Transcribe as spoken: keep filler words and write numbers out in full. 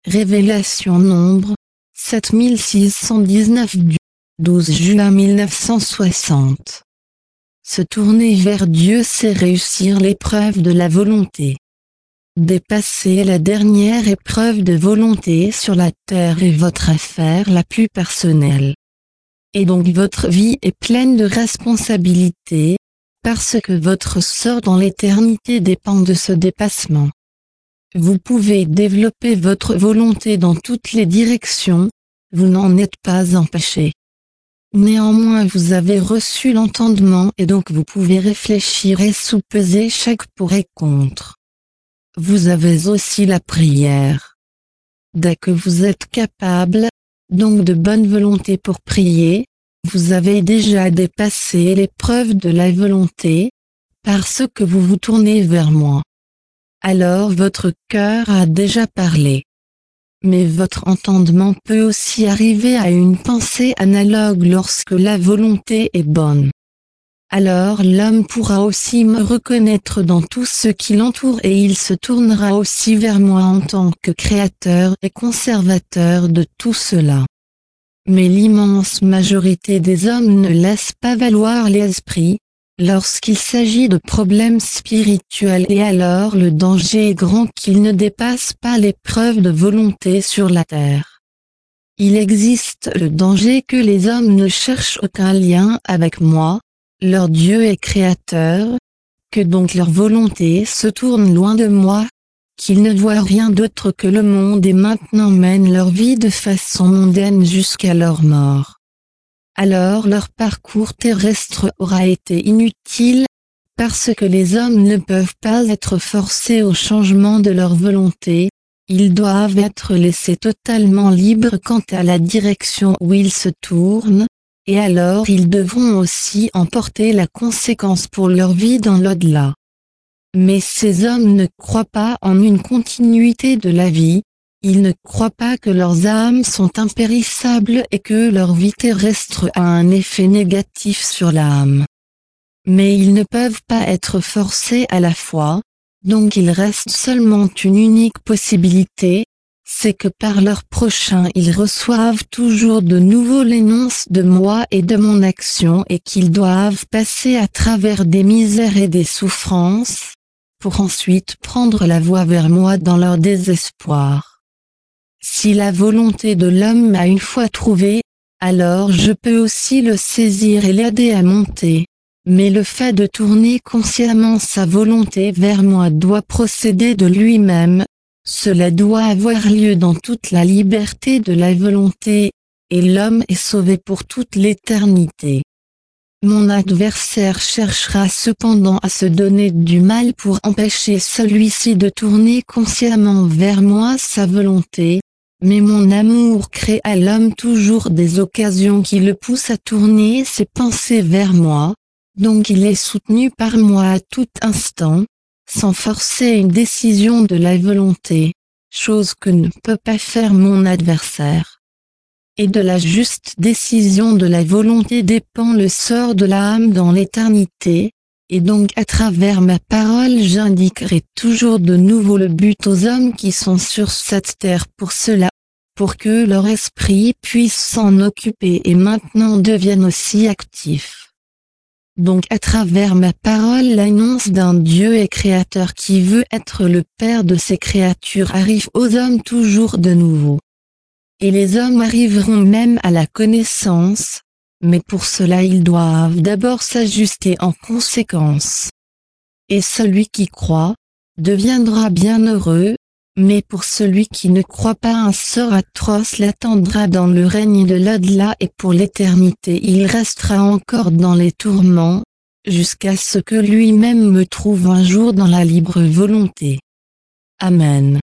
Révélation Nombre, sept mille six cent dix-neuf du douze juin mille neuf cent soixante. Se tourner vers Dieu, c'est réussir l'épreuve de la volonté. Dépasser la dernière épreuve de volonté sur la terre est votre affaire la plus personnelle. Et donc votre vie est pleine de responsabilités, parce que votre sort dans l'éternité dépend de ce dépassement. Vous pouvez développer votre volonté dans toutes les directions, vous n'en êtes pas empêché. Néanmoins vous avez reçu l'entendement et donc vous pouvez réfléchir et sous-peser chaque pour et contre. Vous avez aussi la prière. Dès que vous êtes capable, donc de bonne volonté pour prier, vous avez déjà dépassé l'épreuve de la volonté, parce que vous vous tournez vers moi. Alors votre cœur a déjà parlé. Mais votre entendement peut aussi arriver à une pensée analogue lorsque la volonté est bonne. Alors l'homme pourra aussi me reconnaître dans tout ce qui l'entoure et il se tournera aussi vers moi en tant que créateur et conservateur de tout cela. Mais l'immense majorité des hommes ne laisse pas valoir l'esprit, lorsqu'il s'agit de problèmes spirituels, et alors le danger est grand qu'ils ne dépassent pas l'épreuve de volonté sur la terre. Il existe le danger que les hommes ne cherchent aucun lien avec moi, leur Dieu et Créateur, que donc leur volonté se tourne loin de moi, qu'ils ne voient rien d'autre que le monde et maintenant mènent leur vie de façon mondaine jusqu'à leur mort. Alors leur parcours terrestre aura été inutile, parce que les hommes ne peuvent pas être forcés au changement de leur volonté, ils doivent être laissés totalement libres quant à la direction où ils se tournent, et alors ils devront aussi en porter la conséquence pour leur vie dans l'au-delà. Mais ces hommes ne croient pas en une continuité de la vie, ils ne croient pas que leurs âmes sont impérissables et que leur vie terrestre a un effet négatif sur l'âme. Mais ils ne peuvent pas être forcés à la fois, donc il reste seulement une unique possibilité, c'est que par leur prochain ils reçoivent toujours de nouveau l'énonce de moi et de mon action et qu'ils doivent passer à travers des misères et des souffrances, pour ensuite prendre la voie vers moi dans leur désespoir. Si la volonté de l'homme m'a une fois trouvé, alors je peux aussi le saisir et l'aider à monter. Mais le fait de tourner consciemment sa volonté vers moi doit procéder de lui-même, cela doit avoir lieu dans toute la liberté de la volonté, et l'homme est sauvé pour toute l'éternité. Mon adversaire cherchera cependant à se donner du mal pour empêcher celui-ci de tourner consciemment vers moi sa volonté, mais mon amour crée à l'homme toujours des occasions qui le poussent à tourner ses pensées vers moi, donc il est soutenu par moi à tout instant, sans forcer une décision de la volonté, chose que ne peut pas faire mon adversaire. Et de la juste décision de la volonté dépend le sort de l'âme dans l'éternité, et donc à travers ma parole j'indiquerai toujours de nouveau le but aux hommes qui sont sur cette terre pour cela, pour que leur esprit puisse s'en occuper et maintenant devienne aussi actif. Donc à travers ma parole l'annonce d'un Dieu et Créateur qui veut être le Père de ses créatures arrive aux hommes toujours de nouveau. Et les hommes arriveront même à la connaissance, mais pour cela ils doivent d'abord s'ajuster en conséquence. Et celui qui croit, deviendra bienheureux, mais pour celui qui ne croit pas un sort atroce l'attendra dans le règne de l'au-delà et pour l'éternité il restera encore dans les tourments, jusqu'à ce que lui-même me trouve un jour dans la libre volonté. Amen.